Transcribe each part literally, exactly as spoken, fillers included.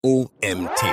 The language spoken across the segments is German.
O M T.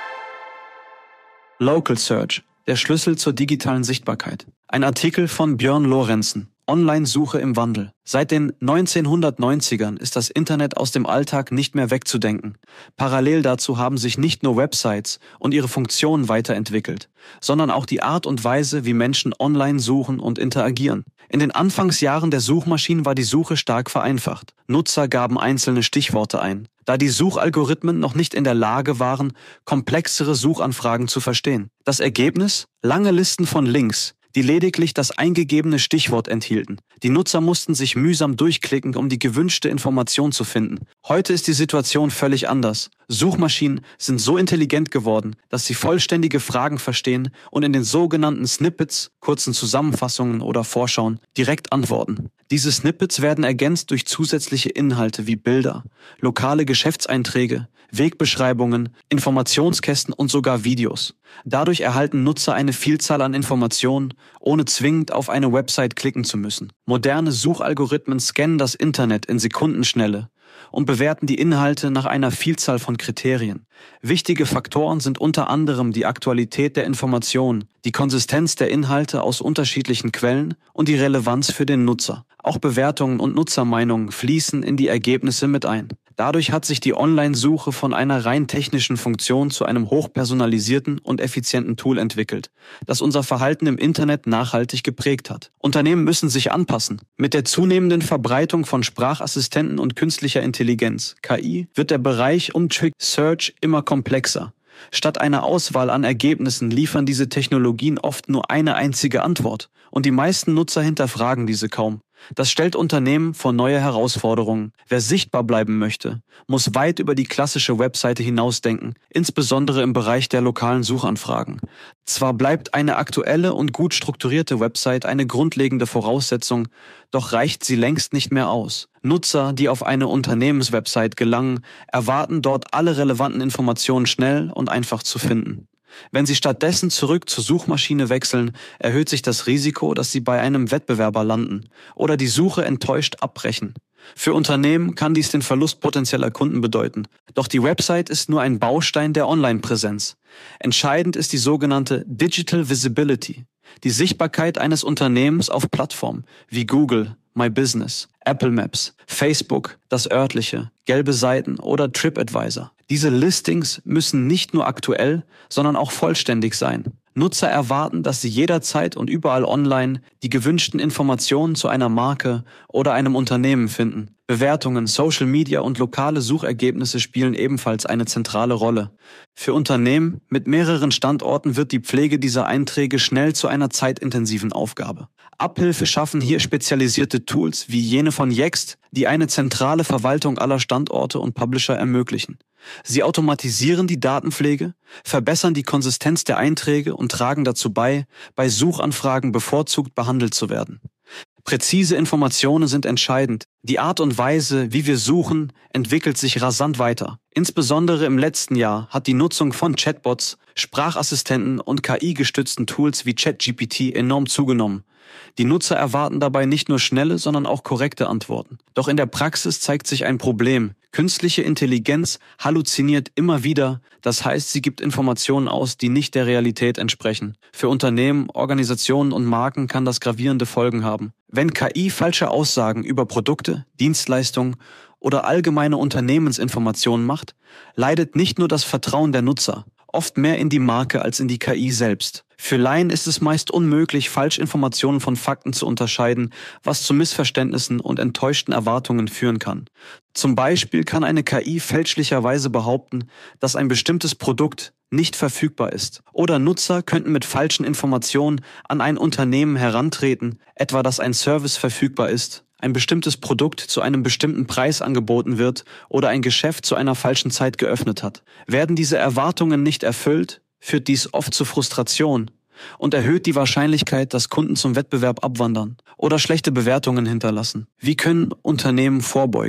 Local Search, der Schlüssel zur digitalen Sichtbarkeit. Ein Artikel von Björn Lorenzen. Online-Suche im Wandel. Seit den neunzehnhundertneunzigern ist das Internet aus dem Alltag nicht mehr wegzudenken. Parallel dazu haben sich nicht nur Websites und ihre Funktionen weiterentwickelt, sondern auch die Art und Weise, wie Menschen online suchen und interagieren. In den Anfangsjahren der Suchmaschinen war die Suche stark vereinfacht. Nutzer gaben einzelne Stichworte ein, da die Suchalgorithmen noch nicht in der Lage waren, komplexere Suchanfragen zu verstehen. Das Ergebnis? Lange Listen von Links, die lediglich das eingegebene Stichwort enthielten. Die Nutzer mussten sich mühsam durchklicken, um die gewünschte Information zu finden. Heute ist die Situation völlig anders. Suchmaschinen sind so intelligent geworden, dass sie vollständige Fragen verstehen und in den sogenannten Snippets, kurzen Zusammenfassungen oder Vorschauen, direkt antworten. Diese Snippets werden ergänzt durch zusätzliche Inhalte wie Bilder, lokale Geschäftseinträge, Wegbeschreibungen, Informationskästen und sogar Videos. Dadurch erhalten Nutzer eine Vielzahl an Informationen, ohne zwingend auf eine Website klicken zu müssen. Moderne Suchalgorithmen scannen das Internet in Sekundenschnelle und bewerten die Inhalte nach einer Vielzahl von Kriterien. Wichtige Faktoren sind unter anderem die Aktualität der Informationen, die Konsistenz der Inhalte aus unterschiedlichen Quellen und die Relevanz für den Nutzer. Auch Bewertungen und Nutzermeinungen fließen in die Ergebnisse mit ein. Dadurch hat sich die Online-Suche von einer rein technischen Funktion zu einem hochpersonalisierten und effizienten Tool entwickelt, das unser Verhalten im Internet nachhaltig geprägt hat. Unternehmen müssen sich anpassen. Mit der zunehmenden Verbreitung von Sprachassistenten und künstlicher Intelligenz, K I, wird der Bereich um Search immer komplexer. Statt einer Auswahl an Ergebnissen liefern diese Technologien oft nur eine einzige Antwort und die meisten Nutzer hinterfragen diese kaum. Das stellt Unternehmen vor neue Herausforderungen. Wer sichtbar bleiben möchte, muss weit über die klassische Webseite hinausdenken, insbesondere im Bereich der lokalen Suchanfragen. Zwar bleibt eine aktuelle und gut strukturierte Website eine grundlegende Voraussetzung, doch reicht sie längst nicht mehr aus. Nutzer, die auf eine Unternehmenswebsite gelangen, erwarten dort alle relevanten Informationen schnell und einfach zu finden. Wenn Sie stattdessen zurück zur Suchmaschine wechseln, erhöht sich das Risiko, dass Sie bei einem Wettbewerber landen oder die Suche enttäuscht abbrechen. Für Unternehmen kann dies den Verlust potenzieller Kunden bedeuten. Doch die Website ist nur ein Baustein der Online-Präsenz. Entscheidend ist die sogenannte Digital Visibility, die Sichtbarkeit eines Unternehmens auf Plattformen wie Google, My Business, Apple Maps, Facebook, das örtliche, gelbe Seiten oder TripAdvisor. Diese Listings müssen nicht nur aktuell, sondern auch vollständig sein. Nutzer erwarten, dass sie jederzeit und überall online die gewünschten Informationen zu einer Marke oder einem Unternehmen finden. Bewertungen, Social Media und lokale Suchergebnisse spielen ebenfalls eine zentrale Rolle. Für Unternehmen mit mehreren Standorten wird die Pflege dieser Einträge schnell zu einer zeitintensiven Aufgabe. Abhilfe schaffen hier spezialisierte Tools wie jene von Yext, die eine zentrale Verwaltung aller Standorte und Publisher ermöglichen. Sie automatisieren die Datenpflege, verbessern die Konsistenz der Einträge und tragen dazu bei, bei Suchanfragen bevorzugt behandelt zu werden. Präzise Informationen sind entscheidend. Die Art und Weise, wie wir suchen, entwickelt sich rasant weiter. Insbesondere im letzten Jahr hat die Nutzung von Chatbots, Sprachassistenten und K I-gestützten Tools wie ChatGPT enorm zugenommen. Die Nutzer erwarten dabei nicht nur schnelle, sondern auch korrekte Antworten. Doch in der Praxis zeigt sich ein Problem. Künstliche Intelligenz halluziniert immer wieder, das heißt, sie gibt Informationen aus, die nicht der Realität entsprechen. Für Unternehmen, Organisationen und Marken kann das gravierende Folgen haben. Wenn K I falsche Aussagen über Produkte, Dienstleistungen oder allgemeine Unternehmensinformationen macht, leidet nicht nur das Vertrauen der Nutzer, oft mehr in die Marke als in die K I selbst. Für Laien ist es meist unmöglich, Falschinformationen von Fakten zu unterscheiden, was zu Missverständnissen und enttäuschten Erwartungen führen kann. Zum Beispiel kann eine K I fälschlicherweise behaupten, dass ein bestimmtes Produkt nicht verfügbar ist. Oder Nutzer könnten mit falschen Informationen an ein Unternehmen herantreten, etwa dass ein Service verfügbar ist, ein bestimmtes Produkt zu einem bestimmten Preis angeboten wird oder ein Geschäft zu einer falschen Zeit geöffnet hat. Werden diese Erwartungen nicht erfüllt, führt dies oft zu Frustration und erhöht die Wahrscheinlichkeit, dass Kunden zum Wettbewerb abwandern oder schlechte Bewertungen hinterlassen. Wie können Unternehmen vorbeugen?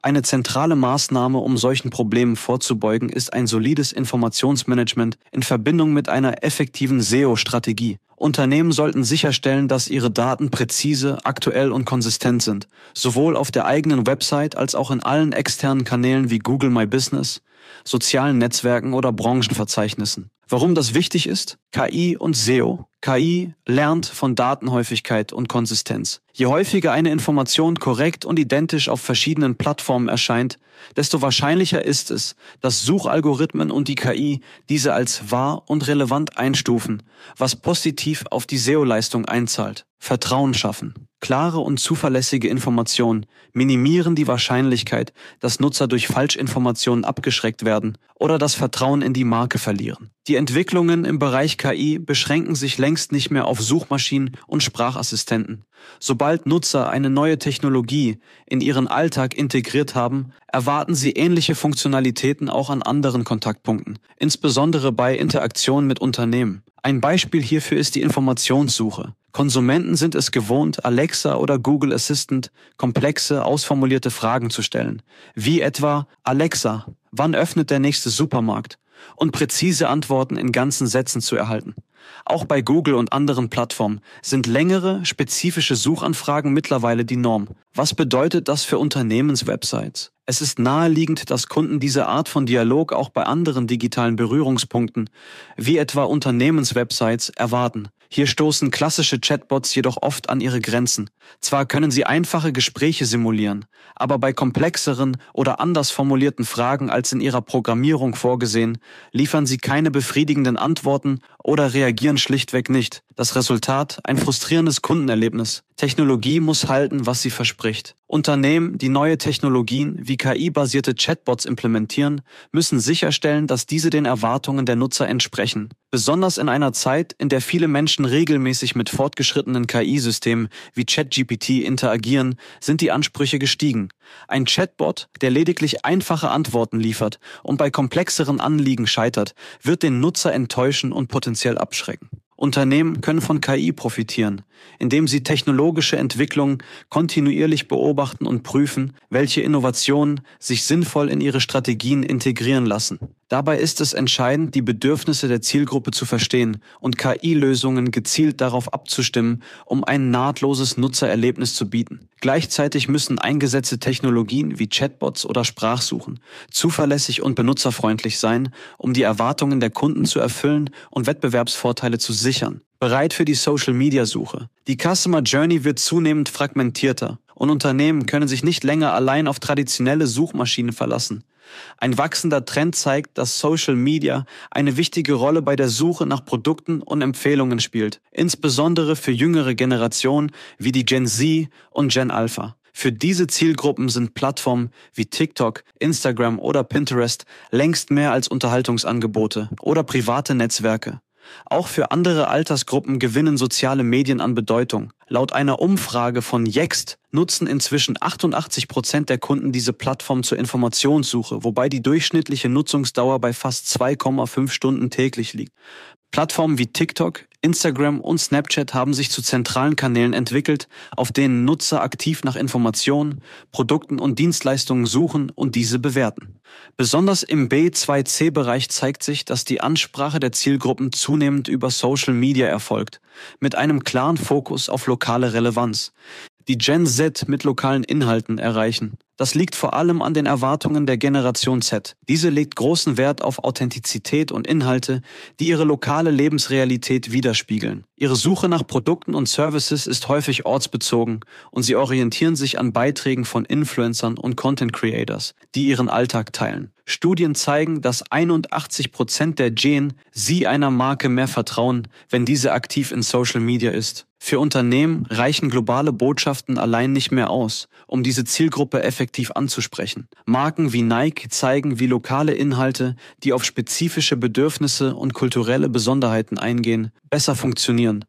Eine zentrale Maßnahme, um solchen Problemen vorzubeugen, ist ein solides Informationsmanagement in Verbindung mit einer effektiven S E O-Strategie. Unternehmen sollten sicherstellen, dass ihre Daten präzise, aktuell und konsistent sind, sowohl auf der eigenen Website als auch in allen externen Kanälen wie Google My Business, sozialen Netzwerken oder Branchenverzeichnissen. Warum das wichtig ist? K I und S E O. K I lernt von Datenhäufigkeit und Konsistenz. Je häufiger eine Information korrekt und identisch auf verschiedenen Plattformen erscheint, desto wahrscheinlicher ist es, dass Suchalgorithmen und die K I diese als wahr und relevant einstufen, was positiv auf die S E O-Leistung einzahlt. Vertrauen schaffen. Klare und zuverlässige Informationen minimieren die Wahrscheinlichkeit, dass Nutzer durch Falschinformationen abgeschreckt werden oder das Vertrauen in die Marke verlieren. Die Entwicklungen im Bereich K I beschränken sich längst nicht mehr auf Suchmaschinen und Sprachassistenten. Sobald Nutzer eine neue Technologie in ihren Alltag integriert haben, erwarten sie ähnliche Funktionalitäten auch an anderen Kontaktpunkten, insbesondere bei Interaktionen mit Unternehmen. Ein Beispiel hierfür ist die Informationssuche. Konsumenten sind es gewohnt, Alexa oder Google Assistant komplexe, ausformulierte Fragen zu stellen, wie etwa: Alexa, wann öffnet der nächste Supermarkt? Und präzise Antworten in ganzen Sätzen zu erhalten. Auch bei Google und anderen Plattformen sind längere, spezifische Suchanfragen mittlerweile die Norm. Was bedeutet das für Unternehmenswebsites? Es ist naheliegend, dass Kunden diese Art von Dialog auch bei anderen digitalen Berührungspunkten, wie etwa Unternehmenswebsites, erwarten. Hier stoßen klassische Chatbots jedoch oft an ihre Grenzen. Zwar können sie einfache Gespräche simulieren, aber bei komplexeren oder anders formulierten Fragen als in ihrer Programmierung vorgesehen, liefern sie keine befriedigenden Antworten oder reagieren schlichtweg nicht. Das Resultat: ein frustrierendes Kundenerlebnis. Technologie muss halten, was sie verspricht. Unternehmen, die neue Technologien wie K I-basierte Chatbots implementieren, müssen sicherstellen, dass diese den Erwartungen der Nutzer entsprechen. Besonders in einer Zeit, in der viele Menschen regelmäßig mit fortgeschrittenen K I-Systemen wie ChatGPT interagieren, sind die Ansprüche gestiegen. Ein Chatbot, der lediglich einfache Antworten liefert und bei komplexeren Anliegen scheitert, wird den Nutzer enttäuschen und potenziell abschrecken. Unternehmen können von K I profitieren, indem sie technologische Entwicklungen kontinuierlich beobachten und prüfen, welche Innovationen sich sinnvoll in ihre Strategien integrieren lassen. Dabei ist es entscheidend, die Bedürfnisse der Zielgruppe zu verstehen und K I-Lösungen gezielt darauf abzustimmen, um ein nahtloses Nutzererlebnis zu bieten. Gleichzeitig müssen eingesetzte Technologien wie Chatbots oder Sprachsuchen zuverlässig und benutzerfreundlich sein, um die Erwartungen der Kunden zu erfüllen und Wettbewerbsvorteile zu sichern. Bereit für die Social-Media-Suche. Die Customer Journey wird zunehmend fragmentierter und Unternehmen können sich nicht länger allein auf traditionelle Suchmaschinen verlassen. Ein wachsender Trend zeigt, dass Social Media eine wichtige Rolle bei der Suche nach Produkten und Empfehlungen spielt, insbesondere für jüngere Generationen wie die Gen Z und Gen Alpha. Für diese Zielgruppen sind Plattformen wie TikTok, Instagram oder Pinterest längst mehr als Unterhaltungsangebote oder private Netzwerke. Auch für andere Altersgruppen gewinnen soziale Medien an Bedeutung. Laut einer Umfrage von Yext nutzen inzwischen achtundachtzig Prozent der Kunden diese Plattform zur Informationssuche, wobei die durchschnittliche Nutzungsdauer bei fast zwei Komma fünf Stunden täglich liegt. Plattformen wie TikTok, Instagram und Snapchat haben sich zu zentralen Kanälen entwickelt, auf denen Nutzer aktiv nach Informationen, Produkten und Dienstleistungen suchen und diese bewerten. Besonders im B zwei C-Bereich zeigt sich, dass die Ansprache der Zielgruppen zunehmend über Social Media erfolgt, mit einem klaren Fokus auf lokale Relevanz. Die Gen Z mit lokalen Inhalten erreichen. Das liegt vor allem an den Erwartungen der Generation Z. Diese legt großen Wert auf Authentizität und Inhalte, die ihre lokale Lebensrealität widerspiegeln. Ihre Suche nach Produkten und Services ist häufig ortsbezogen und sie orientieren sich an Beiträgen von Influencern und Content Creators, die ihren Alltag teilen. Studien zeigen, dass einundachtzig Prozent der Gen Z einer Marke mehr vertrauen, wenn diese aktiv in Social Media ist. Für Unternehmen reichen globale Botschaften allein nicht mehr aus, um diese Zielgruppe effektiv anzusprechen. Marken wie Nike zeigen, wie lokale Inhalte, die auf spezifische Bedürfnisse und kulturelle Besonderheiten eingehen, besser funktionieren.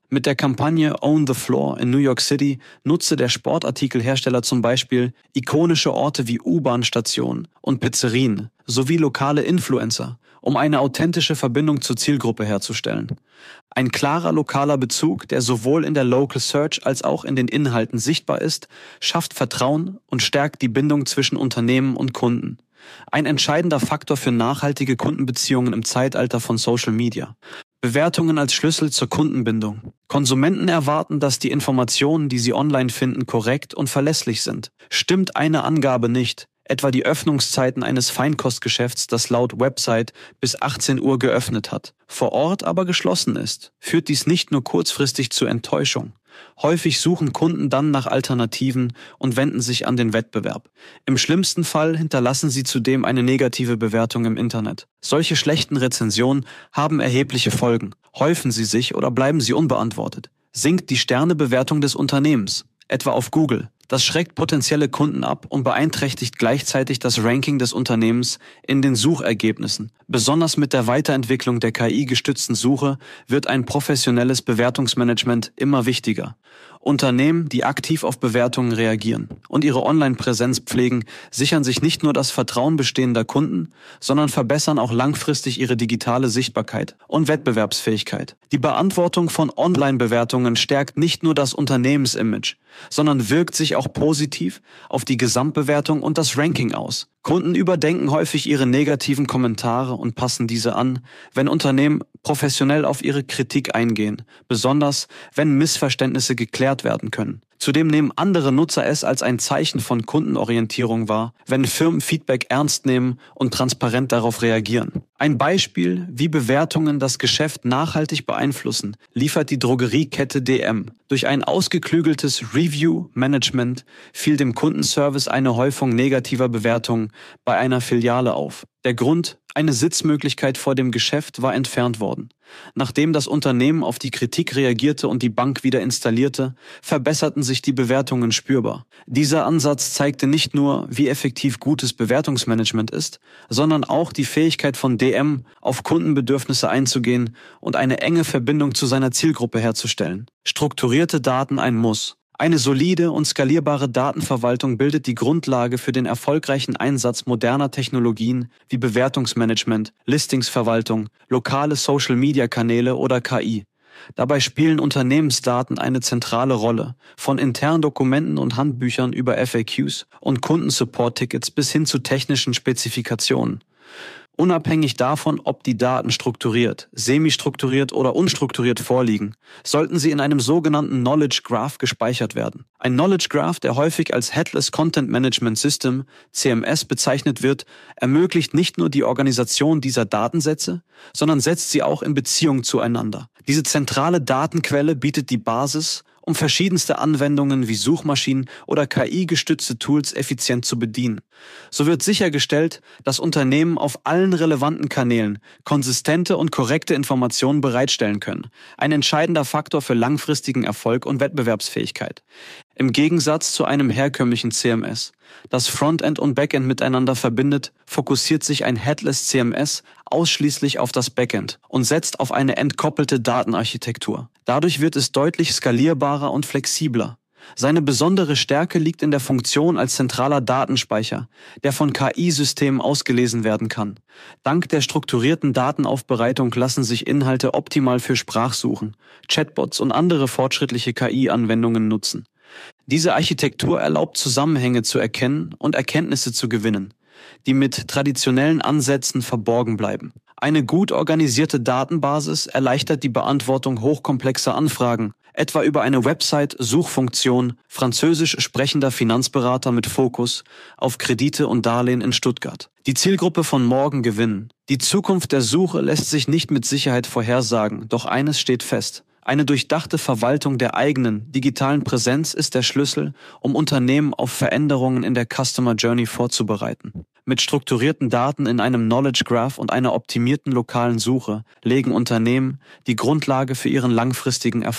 Mit der Kampagne Own the Floor in New York City nutzte der Sportartikelhersteller zum Beispiel ikonische Orte wie U-Bahn-Stationen und Pizzerien sowie lokale Influencer, um eine authentische Verbindung zur Zielgruppe herzustellen. Ein klarer lokaler Bezug, der sowohl in der Local Search als auch in den Inhalten sichtbar ist, schafft Vertrauen und stärkt die Bindung zwischen Unternehmen und Kunden. Ein entscheidender Faktor für nachhaltige Kundenbeziehungen im Zeitalter von Social Media. Bewertungen als Schlüssel zur Kundenbindung. Konsumenten erwarten, dass die Informationen, die sie online finden, korrekt und verlässlich sind. Stimmt eine Angabe nicht, etwa die Öffnungszeiten eines Feinkostgeschäfts, das laut Website bis achtzehn Uhr geöffnet hat, vor Ort aber geschlossen ist, führt dies nicht nur kurzfristig zu Enttäuschung. Häufig suchen Kunden dann nach Alternativen und wenden sich an den Wettbewerb. Im schlimmsten Fall hinterlassen sie zudem eine negative Bewertung im Internet. Solche schlechten Rezensionen haben erhebliche Folgen. Häufen sie sich oder bleiben sie unbeantwortet. Sinkt die Sternebewertung des Unternehmens, etwa auf Google. Das schreckt potenzielle Kunden ab und beeinträchtigt gleichzeitig das Ranking des Unternehmens in den Suchergebnissen. Besonders mit der Weiterentwicklung der K I-gestützten Suche wird ein professionelles Bewertungsmanagement immer wichtiger. Unternehmen, die aktiv auf Bewertungen reagieren und ihre Online-Präsenz pflegen, sichern sich nicht nur das Vertrauen bestehender Kunden, sondern verbessern auch langfristig ihre digitale Sichtbarkeit und Wettbewerbsfähigkeit. Die Beantwortung von Online-Bewertungen stärkt nicht nur das Unternehmensimage, sondern wirkt sich auch positiv auf die Gesamtbewertung und das Ranking aus. Kunden überdenken häufig ihre negativen Kommentare und passen diese an, wenn Unternehmen professionell auf ihre Kritik eingehen, besonders wenn Missverständnisse geklärt werden können. Zudem nehmen andere Nutzer es als ein Zeichen von Kundenorientierung wahr, wenn Firmen Feedback ernst nehmen und transparent darauf reagieren. Ein Beispiel, wie Bewertungen das Geschäft nachhaltig beeinflussen, liefert die Drogeriekette D M. Durch ein ausgeklügeltes Review-Management fiel dem Kundenservice eine Häufung negativer Bewertungen bei einer Filiale auf. Der Grund: eine Sitzmöglichkeit vor dem Geschäft war entfernt worden. Nachdem das Unternehmen auf die Kritik reagierte und die Bank wieder installierte, verbesserten sich die Bewertungen spürbar. Dieser Ansatz zeigte nicht nur, wie effektiv gutes Bewertungsmanagement ist, sondern auch die Fähigkeit von D M, auf Kundenbedürfnisse einzugehen und eine enge Verbindung zu seiner Zielgruppe herzustellen. Strukturierte Daten ein Muss. Eine solide und skalierbare Datenverwaltung bildet die Grundlage für den erfolgreichen Einsatz moderner Technologien wie Bewertungsmanagement, Listingsverwaltung, lokale Social-Media-Kanäle oder K I. Dabei spielen Unternehmensdaten eine zentrale Rolle, von internen Dokumenten und Handbüchern über F A Qs und Kundensupport-Tickets bis hin zu technischen Spezifikationen. Unabhängig davon, ob die Daten strukturiert, semi-strukturiert oder unstrukturiert vorliegen, sollten sie in einem sogenannten Knowledge Graph gespeichert werden. Ein Knowledge Graph, der häufig als Headless Content Management System, C M S, bezeichnet wird, ermöglicht nicht nur die Organisation dieser Datensätze, sondern setzt sie auch in Beziehung zueinander. Diese zentrale Datenquelle bietet die Basis, um verschiedenste Anwendungen wie Suchmaschinen oder K I-gestützte Tools effizient zu bedienen. So wird sichergestellt, dass Unternehmen auf allen relevanten Kanälen konsistente und korrekte Informationen bereitstellen können. Ein entscheidender Faktor für langfristigen Erfolg und Wettbewerbsfähigkeit. Im Gegensatz zu einem herkömmlichen C M S, das Frontend und Backend miteinander verbindet, fokussiert sich ein Headless C M S ausschließlich auf das Backend und setzt auf eine entkoppelte Datenarchitektur. Dadurch wird es deutlich skalierbarer und flexibler. Seine besondere Stärke liegt in der Funktion als zentraler Datenspeicher, der von K I-Systemen ausgelesen werden kann. Dank der strukturierten Datenaufbereitung lassen sich Inhalte optimal für Sprachsuchen, Chatbots und andere fortschrittliche K I-Anwendungen nutzen. Diese Architektur erlaubt, Zusammenhänge zu erkennen und Erkenntnisse zu gewinnen, die mit traditionellen Ansätzen verborgen bleiben. Eine gut organisierte Datenbasis erleichtert die Beantwortung hochkomplexer Anfragen, etwa über eine Website-Suchfunktion französisch sprechender Finanzberater mit Fokus auf Kredite und Darlehen in Stuttgart. Die Zielgruppe von morgen gewinnen. Die Zukunft der Suche lässt sich nicht mit Sicherheit vorhersagen, doch eines steht fest: Eine durchdachte Verwaltung der eigenen digitalen Präsenz ist der Schlüssel, um Unternehmen auf Veränderungen in der Customer Journey vorzubereiten. Mit strukturierten Daten in einem Knowledge Graph und einer optimierten lokalen Suche legen Unternehmen die Grundlage für ihren langfristigen Erfolg.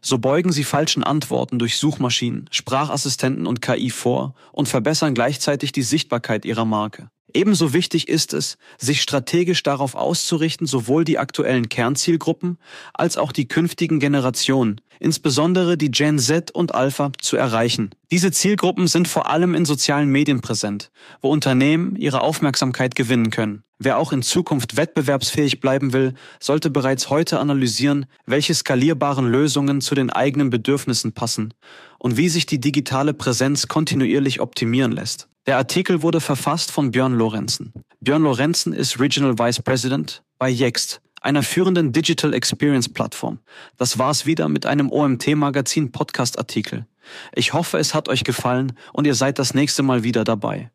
So beugen sie falschen Antworten durch Suchmaschinen, Sprachassistenten und K I vor und verbessern gleichzeitig die Sichtbarkeit ihrer Marke. Ebenso wichtig ist es, sich strategisch darauf auszurichten, sowohl die aktuellen Kernzielgruppen als auch die künftigen Generationen, insbesondere die Gen Z und Alpha, zu erreichen. Diese Zielgruppen sind vor allem in sozialen Medien präsent, wo Unternehmen ihre Aufmerksamkeit gewinnen können. Wer auch in Zukunft wettbewerbsfähig bleiben will, sollte bereits heute analysieren, welche skalierbaren Lösungen zu den eigenen Bedürfnissen passen und wie sich die digitale Präsenz kontinuierlich optimieren lässt. Der Artikel wurde verfasst von Björn Lorenzen. Björn Lorenzen ist Regional Vice President bei Yext, einer führenden Digital Experience Plattform. Das war's wieder mit einem O M T-Magazin Podcast-Artikel. Ich hoffe, es hat euch gefallen und ihr seid das nächste Mal wieder dabei.